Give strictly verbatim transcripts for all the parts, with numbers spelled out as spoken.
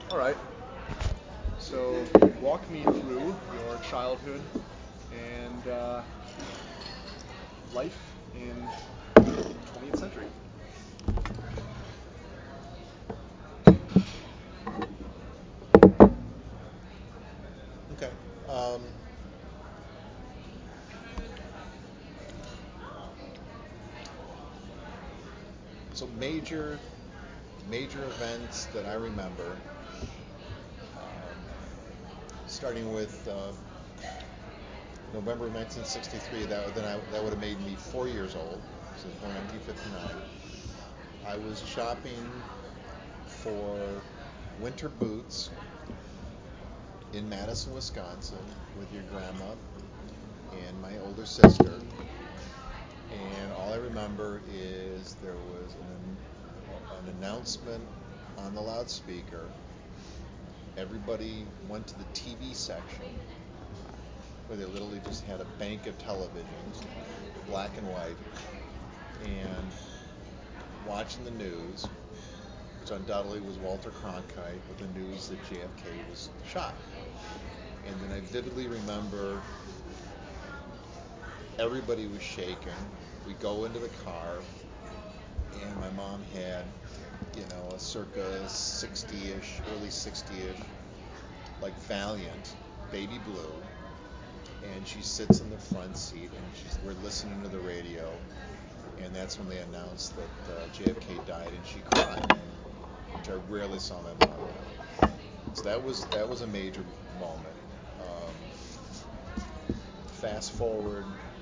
All right. So walk me through your childhood and uh, life in twentieth century. Okay. Um, so major major events that I remember, um, starting with uh, November of nineteen sixty-three. That then I, that would have made me four years old. So it's born nineteen fifty-nine. I was shopping for winter boots in Madison, Wisconsin, with your grandma and my older sister. And all I remember is there was an, an announcement on the loudspeaker. Everybody went to the T V section where they literally just had a bank of televisions, black and white, and watching the news, which undoubtedly was Walter Cronkite with the news that J F K was shot. And then I vividly remember everybody was shaking. We go into the car, and my mom had, you know, a circa sixty-ish, early sixty-ish, like Valiant, baby blue, and she sits in the front seat, and she's we're listening to the radio, and that's when they announced that uh, J F K died, and she cried, which I rarely saw my mom do. So that was that was a major moment. Um, fast forward,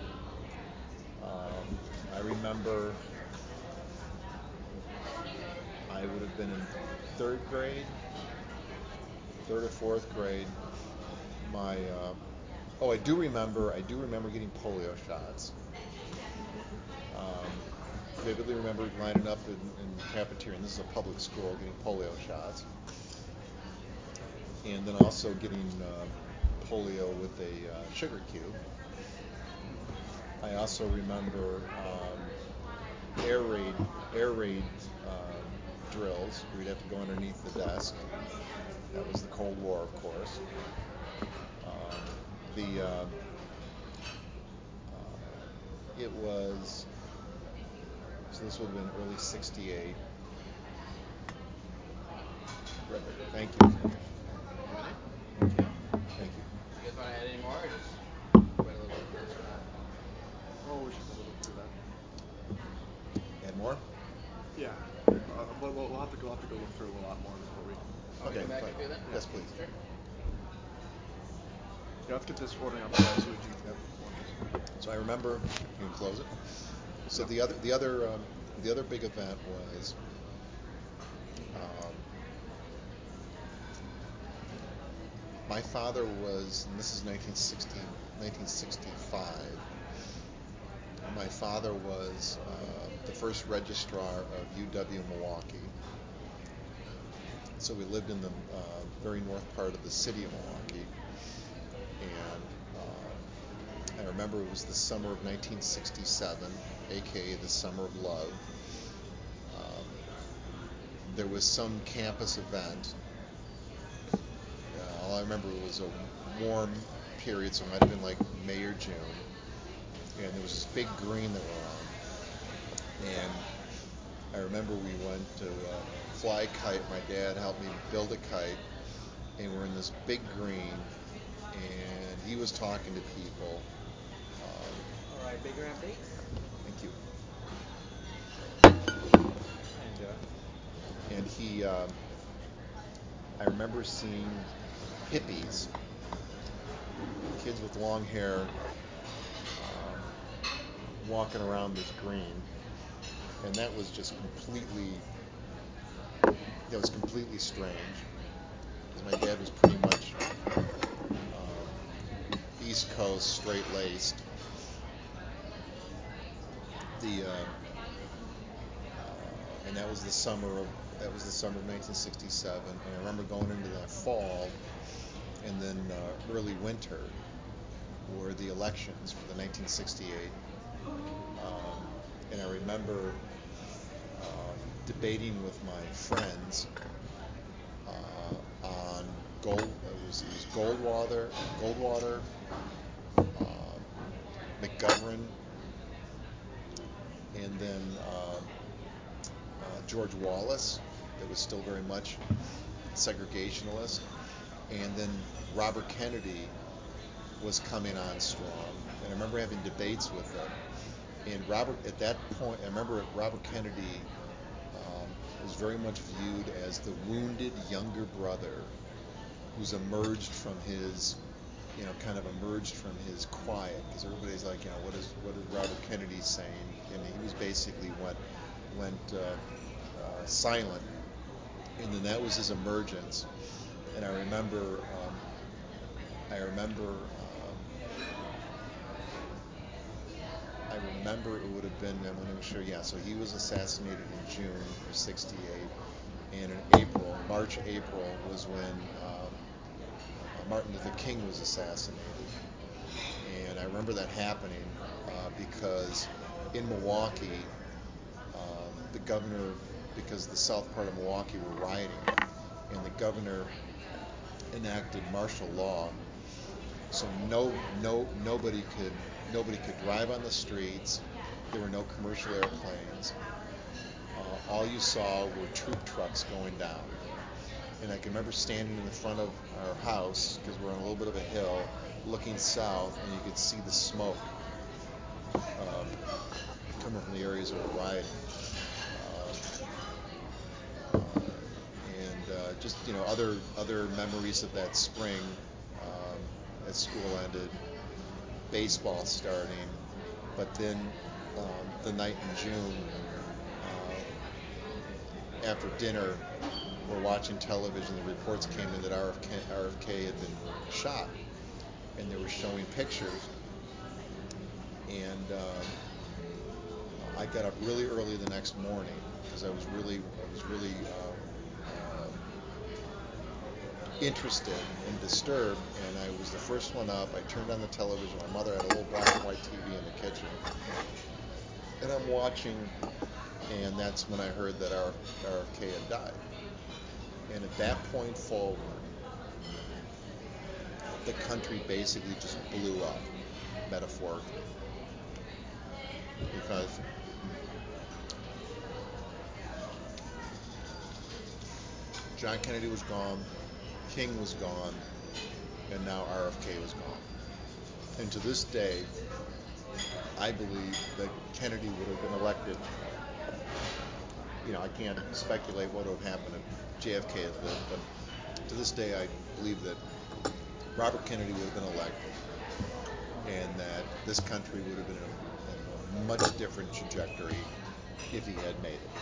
um, I remember I would have been in third grade, third or fourth grade. My uh, oh, I do remember I do remember getting polio shots. Um, vividly remember lining up in, in the cafeteria, and this is a public school, getting polio shots, and then also getting uh, polio with a uh, sugar cube. I also remember um, air raid air raid um, drills. We'd have to go underneath the desk. That was the Cold War, of course. Um, the uh, uh, it was so this would have been early sixty-eight. Right. Thank you. Thank you. Thank you. You guys want to add any more, or just wait a little bit for this or not? Oh, we should go a little through that. Add more? Yeah. Uh, but we'll, we'll have to go we'll have to go look through a lot more before we. Want me Okay, to come back fine. and do that? Yes, please. Sure. Yeah, let's get this ordering up so we can have one. So I remember you can close it. So Yep. the other the other um, the other big event was um, my father was, and this is nineteen sixty, nineteen sixty-five. My father was uh, the first registrar of U W Milwaukee. So we lived in the uh, very north part of the city of Milwaukee, and uh, I remember it was the summer of nineteen sixty-seven, aka the summer of love. Um, there was some campus event. Uh, all I remember was a warm period, so it might have been like May or June, and there was this big green that we're on. And I remember we went to uh, fly a kite. My dad helped me build a kite, and we're in this big green, and he was talking to people. Um, All right, bigger and please. thank you. Enjoy. And he, um, I remember seeing hippies, kids with long hair, um, walking around this green, and that was just completely, that was completely strange, because my dad was pretty much um, East Coast, straight-laced. The uh, uh, and that was the summer of that was the summer of nineteen sixty-seven, and I remember going into the fall and then uh, early winter were the elections for the nineteen sixty-eight. Um, and I remember um, debating with my friends uh, Gold. It was, it was Goldwater, Goldwater, uh, McGovern, and then uh, uh, George Wallace, that was still very much segregationalist, and then Robert Kennedy was coming on strong, and I remember having debates with him. And Robert, at that point, I remember Robert Kennedy um, was very much viewed as the wounded younger brother who's emerged from his, you know, kind of emerged from his quiet, because everybody's like, you know, what is what is Robert Kennedy saying? And he was basically went went uh, uh, silent, and then that was his emergence. And I remember, um, I remember. Um, I remember it would have been, I'm not even sure, yeah, so he was assassinated in June of sixty-eight, and in April, March, April, was when um, Martin Luther King was assassinated. And I remember that happening uh, because in Milwaukee, um, the governor, because the south part of Milwaukee were rioting, and the governor enacted martial law, so no, no, nobody could, nobody could drive on the streets. There were no commercial airplanes. Uh, all you saw were troop trucks going down. And I can remember standing in the front of our house, because we're on a little bit of a hill, looking south, and you could see the smoke um, coming from the areas that were rioting. Uh, and uh, just, you know, other other memories of that spring um, as school ended, baseball starting, but then um, the night in June, uh, after dinner, we're watching television, the reports came in that R F K, R F K had been shot, and they were showing pictures, and um, I got up really early the next morning because I was really, I was really um, uh, interested and disturbed, and I was the first one up. I turned on the television. My mother had a little black and white T V in the kitchen, and I'm watching, and that's when I heard that R F K had died. And at that point forward, the country basically just blew up, metaphorically, because John Kennedy was gone, King was gone, and now R F K was gone. And to this day, I believe that Kennedy would have been elected. You know, I can't speculate what would have happened if J F K had lived, but to this day, I believe that Robert Kennedy would have been elected, and that this country would have been in a, in a much different trajectory if he had made it.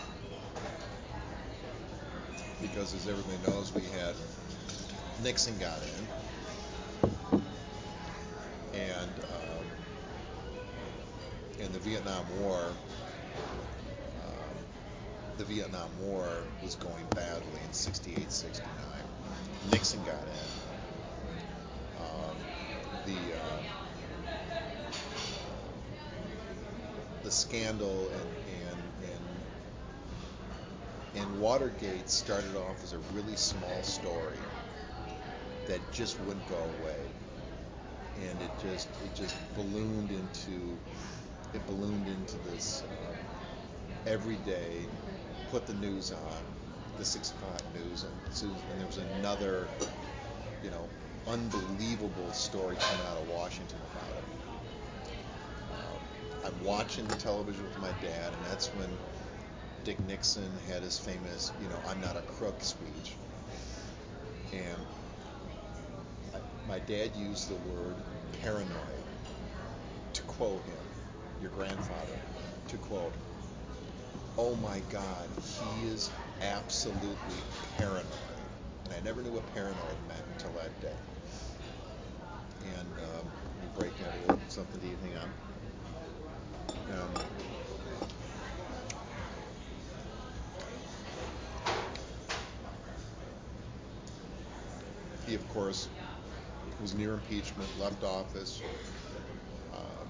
Because as everybody knows, we had Nixon got in, and um, in the Vietnam War, um, the Vietnam War was going badly in sixty-eight, sixty-nine. Nixon got in. Um, the uh, the scandal and and and and Watergate started off as a really small story that just wouldn't go away, and it just it just ballooned into it ballooned into this uh, every day. Put the news on, the six o'clock news, and, and there was another, you know, unbelievable story coming out of Washington about it. Um, I'm watching the television with my dad, and that's when Dick Nixon had his famous, you know, "I'm not a crook" speech. And I, my dad used the word paranoid to quote him, your grandfather, to quote, "Oh my God, he is absolutely paranoid." And I never knew what paranoid meant until that day. And um, you break out a little something to evening on. Um, he, of course, was near impeachment, left office, um,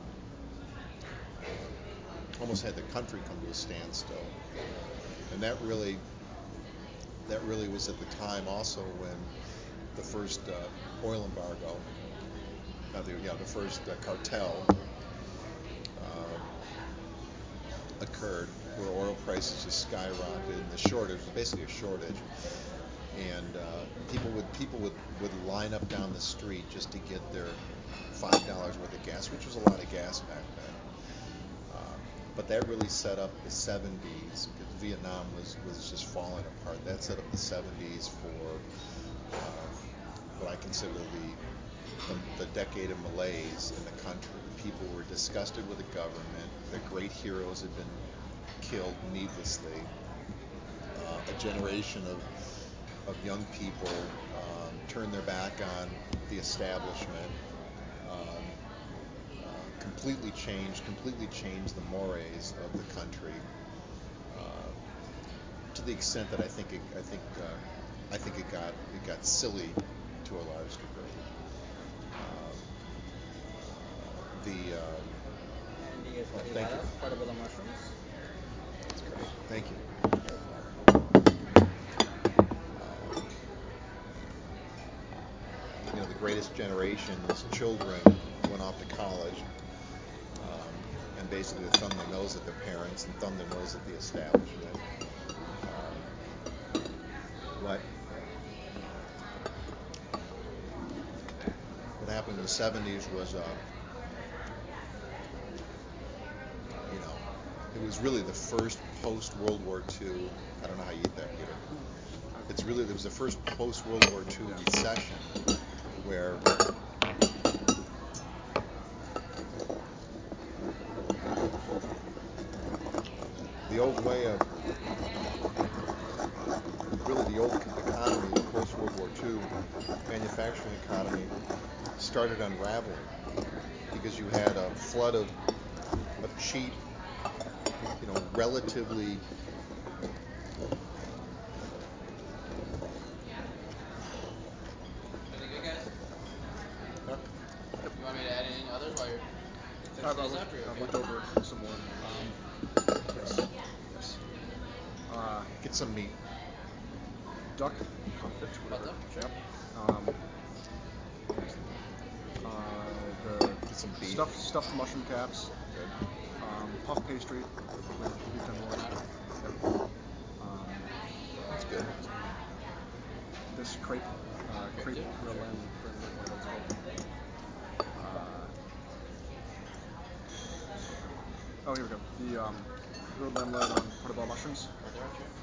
almost had the country come to a standstill. And that really, that really was at the time also when the first uh, oil embargo, uh, the, yeah, the first uh, cartel um, occurred, where oil prices just skyrocketed, and the shortage was basically a shortage, and uh, people would people would, would line up down the street just to get their five dollars worth of gas, which was a lot of gas back then. Um, but that really set up the seventies, because Vietnam was, was just falling apart. That set up the seventies for uh, what I consider the, the the decade of malaise in the country. People were disgusted with the government. Their great heroes had been killed needlessly. Uh, a generation of of young people um, turned their back on the establishment. Um, uh, completely changed, completely changed the mores of the country, uh, to the extent that I think it, I think, uh, I think it got it got silly to a large degree. Um, the um, And do you guys want to thank light you. up portobello mushrooms? That's great. Thank you. Um, you know, the greatest generation's children went off to college, um, and basically thumbed their nose at their parents and thumbed their nose at the establishment. Um, what what happened in the seventies was, uh, you know, it was really the first post-World War Two. I don't know how you eat that, Peter. It's really, it was the first post-World War Two recession where the old way of, really the old economy, post-World War Two, manufacturing economy, started unraveling, because you had a flood of, of cheap, you know, relatively Anything good, guys? uh, You want me to add anything others while you're I've, finishing I've, this up, or you I've okay? looked over some more. Um, yes, yes. Uh, get some meat. duck, codfish, whatever. Duck, sure. Yep. Um, uh, the Get some beef. stuffed stuffed mushroom caps, Good. um, puff pastry with beef tenderloin. Yep. Um, That's good. this crepe, uh, Crepe crepe too? grilled Sure. lamb, whatever it's called. Uh, oh, here we go. The um, grilled lamb lead on portobello mushrooms. Right there, sure.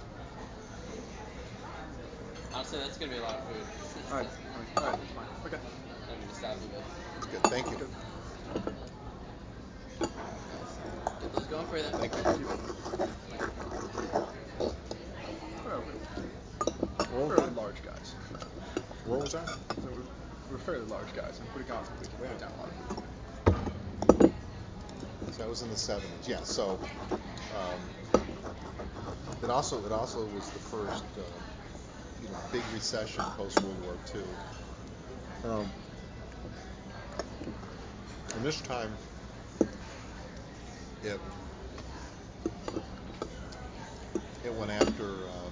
Honestly, that's gonna be a lot of food. All right, all right, all right, it's fine. Okay, I don't mean to stop you, but That's good. Thank you. good. get those going for you then. Thank you. Thank you. Well, What we're was fairly that? large guys, What was that? so we're, we're fairly large guys, and pretty confidently we can put down a lot of food. So that was in the seventies. Yeah. So um, it also it also was the first uh, you know big recession post World War Two. Um, and this time it it went after um,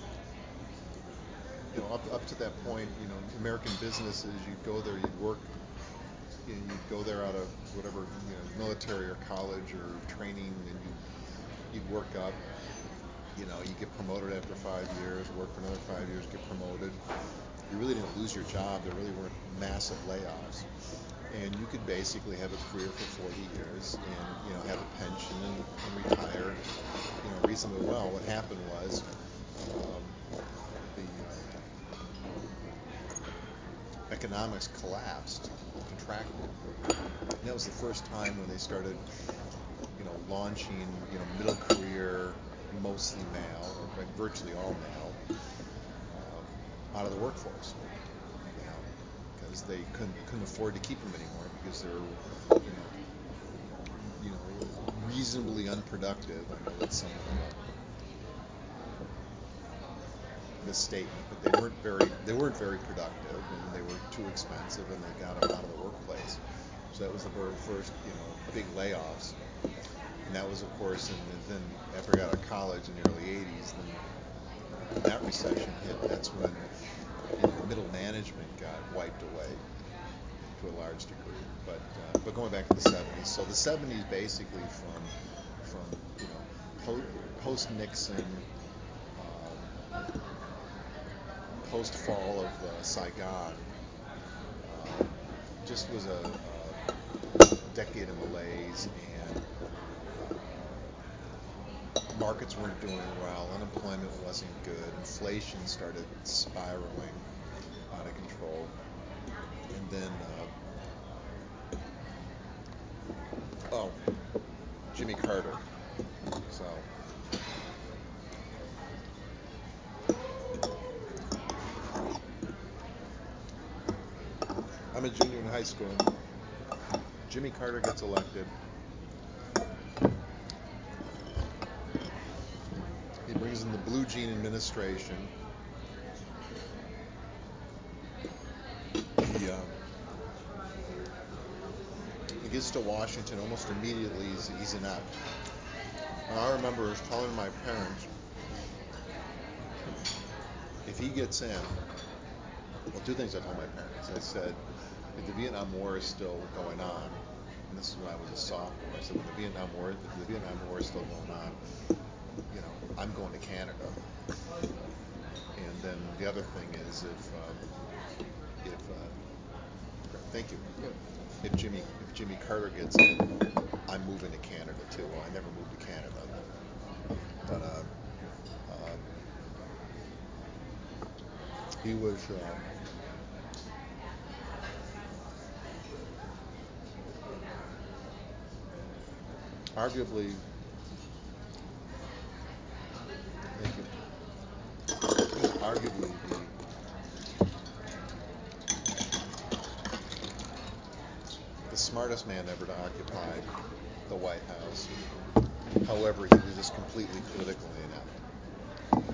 you know up up to that point, you know, American businesses, you'd go there, you'd work, you know, you'd go there out of whatever, you know, military or college or training, and you you'd work up. You know, you get promoted after five years, work for another five years, get promoted. You really didn't lose your job. There really weren't massive layoffs, and you could basically have a career for forty years, and you know, have a pension and, and retire, you know, reasonably well. What happened was um, the uh, economics collapsed, contracted. And that was the first time when they started, you know, launching, you know, middle career, mostly male, or virtually all male, um, out of the workforce. You know, because they couldn't couldn't afford to keep them anymore, because they're, you know, you know, reasonably unproductive. I know that's somewhat of a misstatement, but they weren't very they weren't very productive, and they were too expensive, and they got them out of the workplace. So that was the very first, you know, big layoffs. And that was, of course, and then after I got out of college in the early eighties, then when that recession hit, that's when, you know, middle management large degree. But uh, but going back to the seventies, so the seventies basically from from you know po- post Nixon, um, post fall of uh, Saigon, uh, just was a, a decade of malaise, and markets weren't doing well, unemployment wasn't good, inflation started spiraling out of control, and then uh, oh, Jimmy Carter. So I'm a junior in high school. Jimmy Carter gets elected. He brings in the Blue Jean administration. He, uh, he gets to Washington almost immediately. He's, he's inept. And I remember telling my parents, if he gets in, well, two things I told my parents. I said, if the Vietnam War is still going on, and this is when I was a sophomore, I said, when the Vietnam War, if the Vietnam War is still going on, you know, I'm going to Canada. And then the other thing is, if um, if uh, thank you, if Jimmy if Jimmy Carter gets in, I'm moving to Canada too. Well, I never moved to Canada, but uh, um, he was. Uh, arguably, thank you, he was arguably the the smartest man ever to occupy the White House. However, he was just completely politically inept.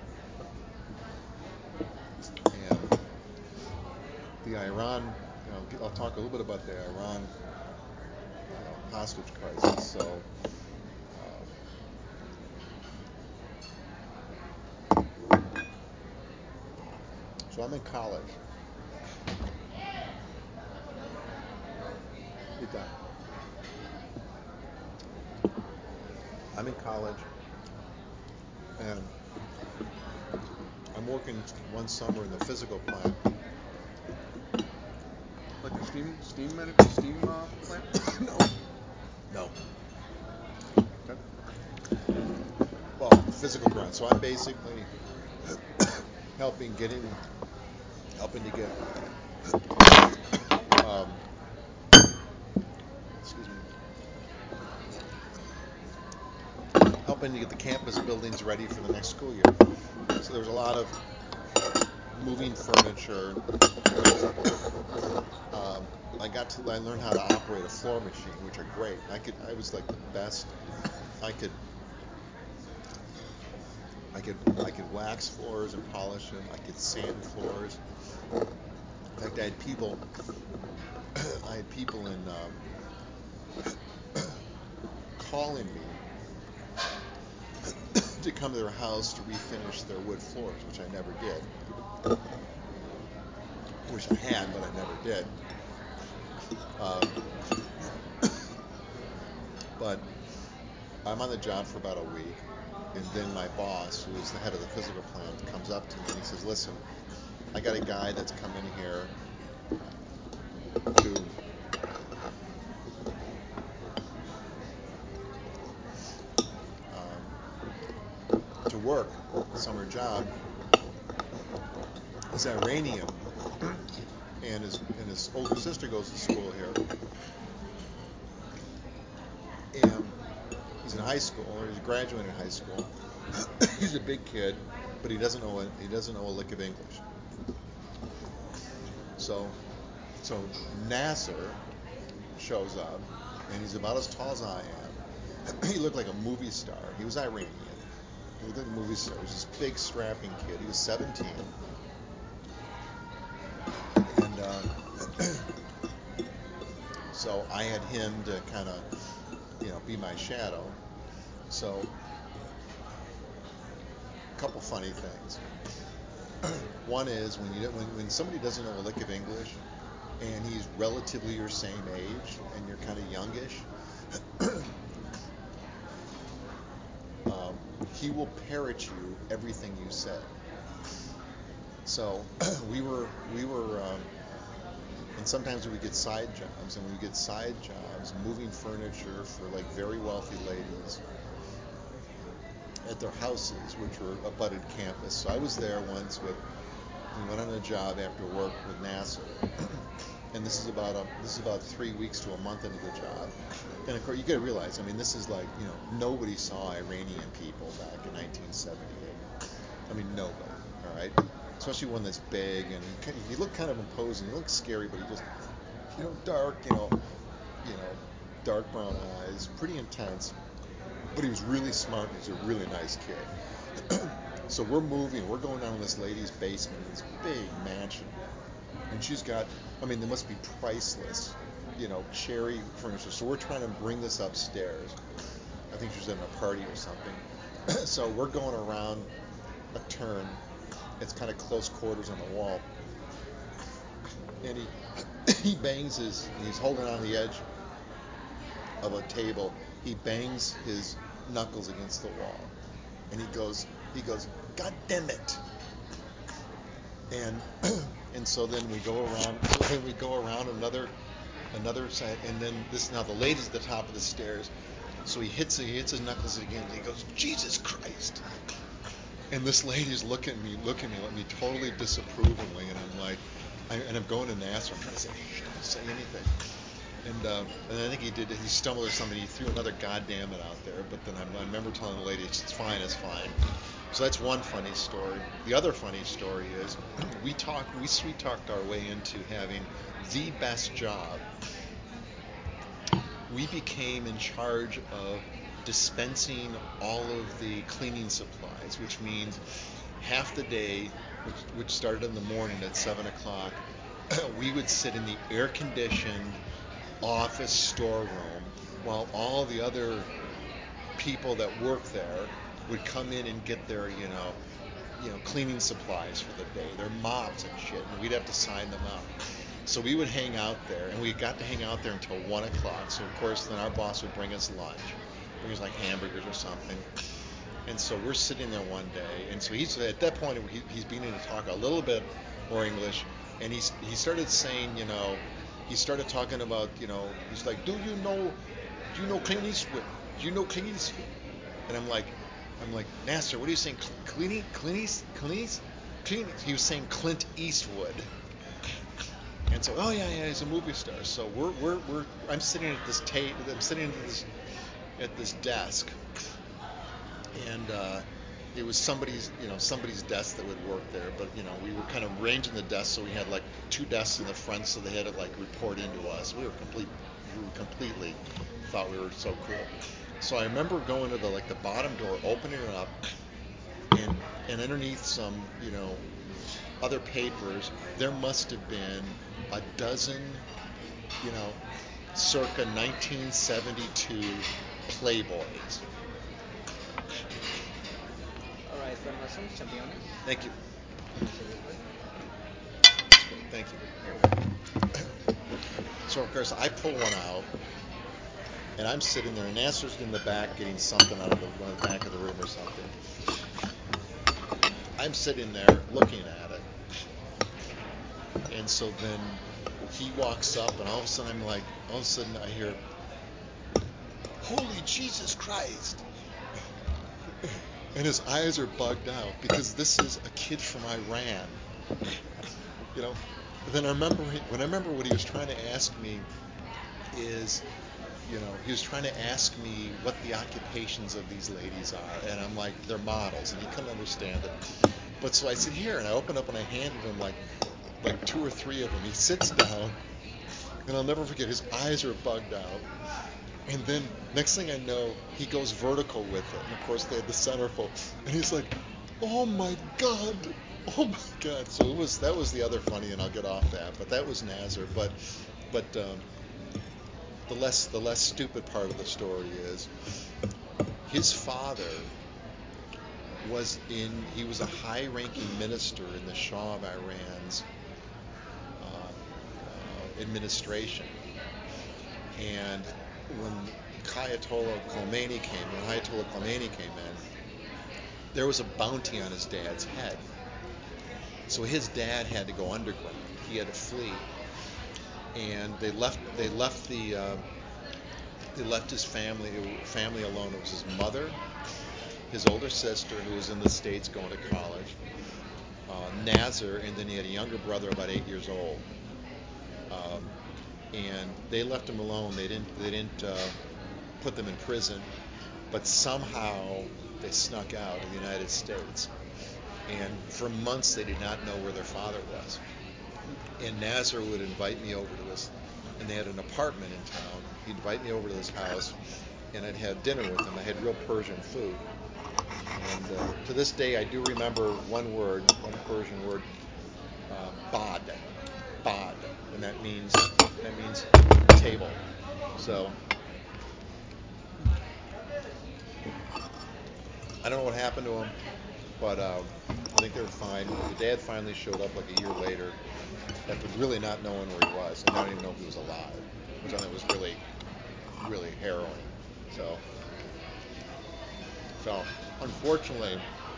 And the Iran, you know, I'll talk a little bit about the Iran you know, hostage crisis. So, um, so I'm in college. You're done. I'm in college, and I'm working one summer in the physical plant. Like the steam steam medical steam uh, plant? no. No. Okay. Well, physical ground. So I'm basically helping getting, helping to get, um, excuse me, helping to get the campus buildings ready for the next school year. So there's a lot of moving furniture. Um, I got to, I learned how to operate a floor machine, which are great. I could, I was like the best. I could, I could, I could wax floors and polish them. I could sand floors. In fact, I had people, I had people in um, calling me to come to their house to refinish their wood floors, which I never did. Wish I had, but I never did. Um, but I'm on the job for about a week, and then my boss, who is the head of the physical plant, comes up to me and he says, "Listen, I got a guy that's come in here to um, to work, summer job. He's Iranian, and his and his older sister goes to school here, and he's in high school, or he's graduating high school. He's a big kid, but he doesn't know a, he doesn't know a lick of English. So, so Nasser shows up, and he's about as tall as I am. He looked like a movie star. He was Iranian. He looked like a movie star. He was this big, strapping kid. He was seventeen, and uh, so I had him to kind of, you know, be my shadow. So, a couple funny things. One is when you when, when somebody doesn't know a lick of English and he's relatively your same age, and you're kind of youngish, um, he will parrot you everything you say. So we were we were um, and sometimes we would get side jobs, and we would get side jobs moving furniture for like very wealthy ladies at their houses, which were abutted campus. So I was there once with, we went on a job after work with Nasser, and this is about a, this is about three weeks to a month into the job. And of course, you got to realize, I mean, this is like, you know, nobody saw Iranian people back in nineteen seventy-eight. I mean, nobody. All right, especially one that's big, and he, he looked kind of imposing. He looked scary, but he just, you know, dark, you know, you know, dark brown eyes, pretty intense. But he was really smart, and he was a really nice kid. So we're moving, we're going down in this lady's basement, this big mansion, and she's got, I mean, they must be priceless, you know, cherry furniture. So we're trying to bring this upstairs. I think she was at a party or something. So we're going around a turn. It's kind of close quarters on the wall, and he he bangs his, he's holding on the edge of a table. He bangs his knuckles against the wall, and he goes, he goes, "God damn it!" And and so then we go around, we go around another another side, and then this, now the lady's at the top of the stairs, so he hits he hits his knuckles again, and he goes, "Jesus Christ!" And this lady's looking at me, looking at me, at me totally disapprovingly, and I'm like, I, and I'm going to Nasser, I'm trying to say, "Hey, don't say anything." And uh, and I think he did. He stumbled or something. He threw another "goddamn it" out there. But then I, I remember telling the lady, "It's fine, it's fine." So that's one funny story. The other funny story is we talked, we sweet talked our way into having the best job. We became in charge of dispensing all of the cleaning supplies, which means half the day, which, which started in the morning at seven o'clock, we would sit in the air-conditioned office storeroom while all the other people that work there would come in and get their, you know, you know, cleaning supplies for the day, their mops and shit, and we'd have to sign them up. So we would hang out there, and we got to hang out there until one o'clock. So of course, then our boss would bring us lunch, bring us like hamburgers or something. And so we're sitting there one day, and so he's at that point he, he's beginning to talk a little bit more English, and he's he started saying, you know, he started talking about, you know, he's like, do you know, do you know Clint Eastwood? Do you know Clint Eastwood? And I'm like, I'm like, Nasser, what are you saying? Clint, Clint, East, Clint, Clint. He was saying Clint Eastwood. And so, oh yeah, yeah, he's a movie star. So we're, we're, we're. I'm sitting at this tape. I'm sitting at this, at this desk, and uh, it was somebody's, you know, somebody's desk that would work there. But you know, we were kind of arranging the desks, so we had like two desks in the front, so they had to like report into us. We were complete, we were completely thought we were so cool. So I remember going to the like the bottom door, opening it up, and and underneath some, you know, other papers, there must have been a dozen, you know, circa nineteen seventy-two Playboys. All right, friend Russell, champions. Thank you. Absolutely. Thank you. So of course I pull one out, and I'm sitting there, and Nasser's in the back getting something out of the, out of the back of the room or something. I'm sitting there looking at it, and so then he walks up, and all of a sudden I'm like, all of a sudden I hear, "Holy Jesus Christ!" And his eyes are bugged out because this is a kid from Iran, you know. Then I remember when I remember what he was trying to ask me is, you know, he was trying to ask me what the occupations of these ladies are, and I'm like, they're models, and he couldn't understand it. But so I said, here, and I opened up and I handed him like, like two or three of them. He sits down, and I'll never forget, his eyes are bugged out. And then next thing I know, he goes vertical with it, and of course they had the centerfold, and he's like, "Oh my God, oh my God!" So it was that was the other funny, and I'll get off that. But that was Nasser. But but um, the less the less stupid part of the story is his father was in he was a high-ranking minister in the Shah of Iran's uh, uh, administration. And when Ayatollah Khomeini came, when Ayatollah Khomeini came in, there was a bounty on his dad's head. So his dad had to go underground. He had to flee, and they left. They left the. Uh, they left his family family alone. It was his mother, his older sister, who was in the States going to college, uh, Nazar, and then he had a younger brother about eight years old. Um, and they left him alone. They didn't. They didn't uh, put them in prison, but somehow they snuck out of the United States. And for months they did not know where their father was. And Nazar would invite me over to his, and they had an apartment in town. He'd invite me over to his house, and I'd have dinner with him. I had real Persian food. And uh, to this day, I do remember one word, one Persian word, uh, bad, bad, and that means that means table. So I don't know what happened to him, but uh, I think they were fine. The dad finally showed up like a year later, after really not knowing where he was, and I didn't even know if he was alive, which I thought was really, really harrowing. So, so unfortunately,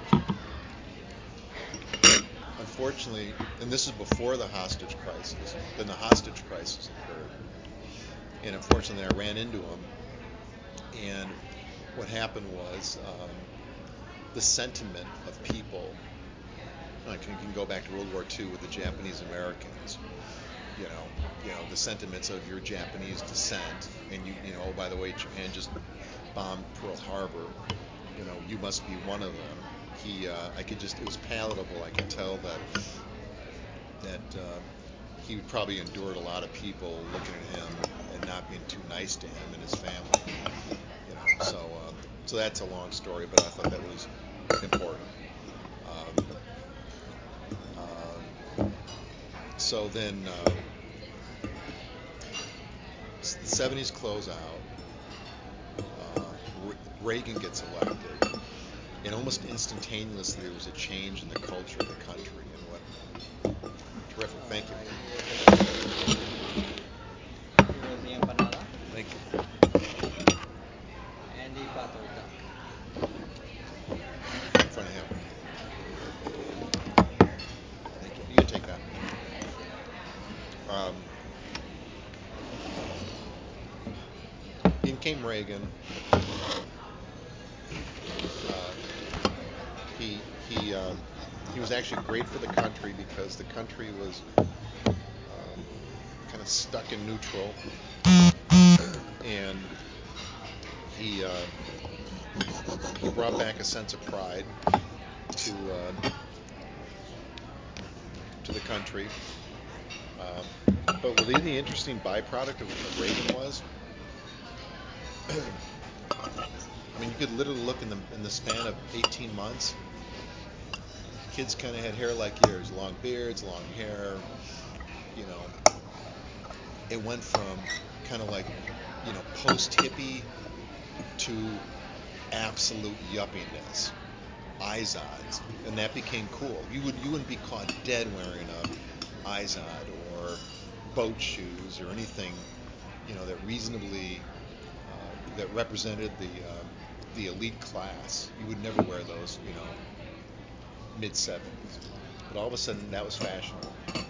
unfortunately, and this is before the hostage crisis. Then the hostage crisis occurred, and unfortunately, I ran into him. And what happened was um, the sentiment of people. I can, can go back to World War Two with the Japanese Americans. You know, you know the sentiments of your Japanese descent, and you, you know, oh, by the way, Japan just bombed Pearl Harbor. You know, you must be one of them. He, uh, I could just, it was palatable. I could tell that that uh, he probably endured a lot of people looking at him and not being too nice to him and his family. You know, so um, so that's a long story, but I thought that was important. Um, um, so then uh, the seventies close out. Uh, Reagan gets elected, and almost instantaneously there was a change in the culture of the country. And what terrific! Thank you. Here is the empanada Thank you. and the pato duck. In front of him. Thank you. You can take that. Um, in came Reagan. Uh, he he uh, he was actually great for the country because the country was um, kind of stuck in neutral, and he uh, he brought back a sense of pride to uh, to the country. Um, but really, the interesting byproduct of, of Reagan was, I mean, you could literally look in the in the span of eighteen months. Kids kind of had hair like yours, long beards, long hair. You know, it went from kind of like, you know, post-hippie to absolute yuppiness, Izod, and that became cool. You would you wouldn't be caught dead wearing a Izod or boat shoes or anything, you know, that reasonably uh, that represented the um, the elite class. You would never wear those, you know, mid seventies. But all of a sudden, that was fashionable.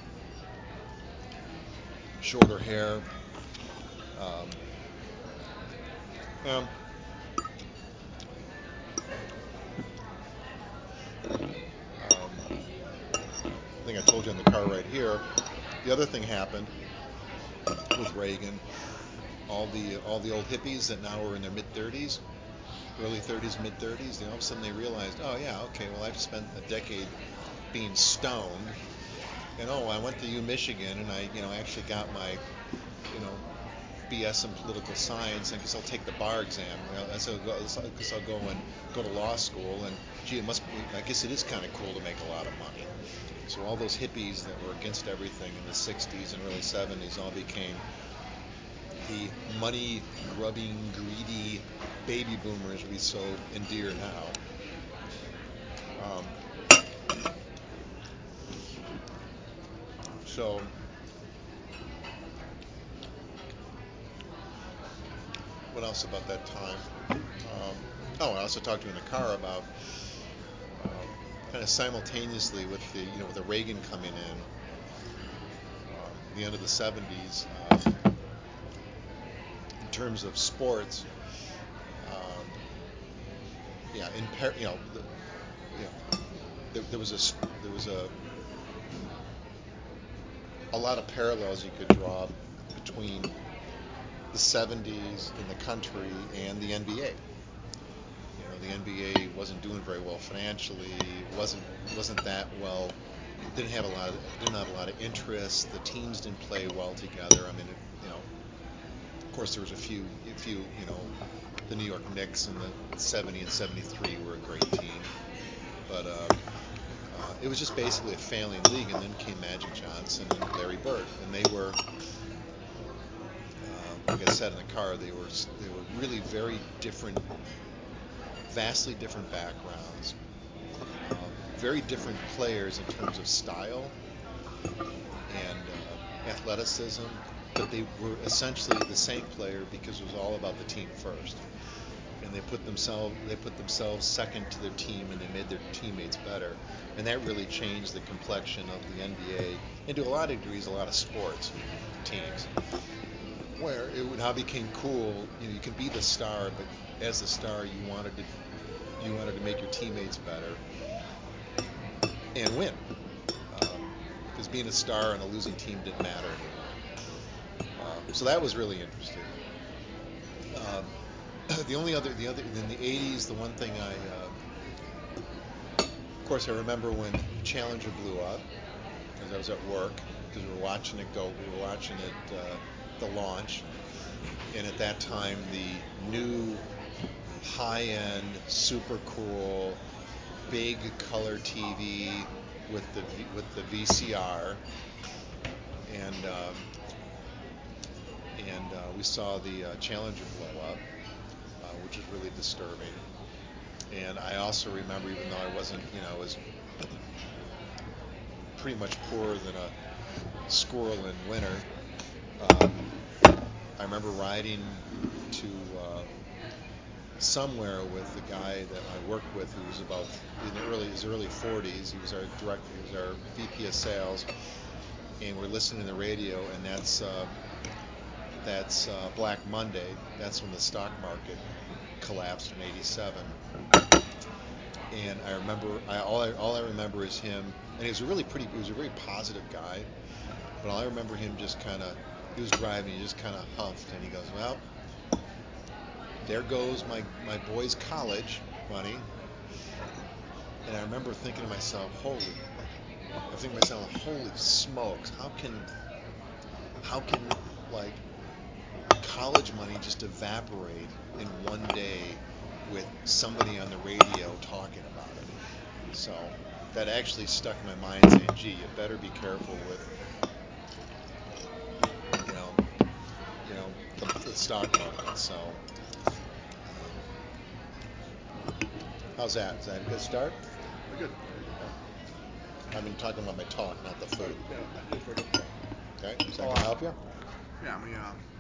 Shorter hair. Um, um, um, I think I told you on the car right here. The other thing happened with Reagan. All the all the old hippies that now are in their mid thirties, early thirties, mid thirties, all of a sudden they realized, oh yeah, okay, well I've spent a decade being stoned, and oh, I went to U Michigan and I, you know, actually got my, you know, B S in political science, and I guess I'll take the bar exam. You know, so I guess I'll go and go to law school, and gee, it must be, I guess it is kind of cool to make a lot of money. So all those hippies that were against everything in the sixties and early seventies all became the money-grubbing, greedy baby boomers we so endear now. Um, so what else about that time? Um, oh, I also talked to him in the car about uh, kind of simultaneously with the you know with the Reagan coming in, um, the end of the seventies. Uh, in terms of sports, um, yeah, in par- you know, the, you know, there, there was a there was a a lot of parallels you could draw between the seventies in the country and the N B A. You know, the N B A wasn't doing very well financially, wasn't wasn't that well, didn't have a lot of didn't have a lot of interest. The teams didn't play well together. I mean, it, you know, of course there was a few a few you know, the New York Knicks in the seventy and seventy-three were a great team, but uh, uh, it was just basically a failing league. And then came Magic Johnson and Larry Bird, and they were. Uh, like I said in the car, they were they were really very different, vastly different backgrounds, um, very different players in terms of style and uh, athleticism, but they were essentially the same player because it was all about the team first. And they put themselves they put themselves second to their team, and they made their teammates better, and that really changed the complexion of the N B A, and to a lot of degrees, a lot of sports teams, where it now became cool. You know, you can be the star, but as the star, you wanted to you wanted to make your teammates better and win, because um, being a star on a losing team didn't matter anymore. Um, so that was really interesting. Um, the only other the other in the eighties, the one thing I uh, of course I remember when Challenger blew up, because I was at work, because we were watching it go we were watching it uh, the launch. And at that time, the new high-end, super cool, big color T V with the v, with the V C R, and um, and uh, we saw the uh, Challenger blow up, uh, which was really disturbing. And I also remember, even though I wasn't, you know, I was pretty much poorer than a squirrel in winter. Um, I remember riding to uh, somewhere with the guy that I worked with, who was about in the early his early forties. He was our direct, he was our V P of sales, and we're listening to the radio, and that's uh, that's uh, Black Monday. That's when the stock market collapsed in eighty-seven. And I remember, I, all I all I remember is him, and he was a really pretty, he was a very positive guy. But all I remember him just kind of, he was driving, he just kind of huffed, and he goes, "Well, there goes my, my boy's college money." And I remember thinking to myself, holy, I think to myself, holy smokes, how can, how can, like, college money just evaporate in one day with somebody on the radio talking about it? So that actually stuck in my mind, saying, gee, you better be careful with, you know, you know, the, the stock market. So, how's that? Is that a good start? We're good. I've been talking about my talk, not the food. Yeah, it's very good. Okay, is that Oh, gonna uh, help you? Yeah, I mean, uh,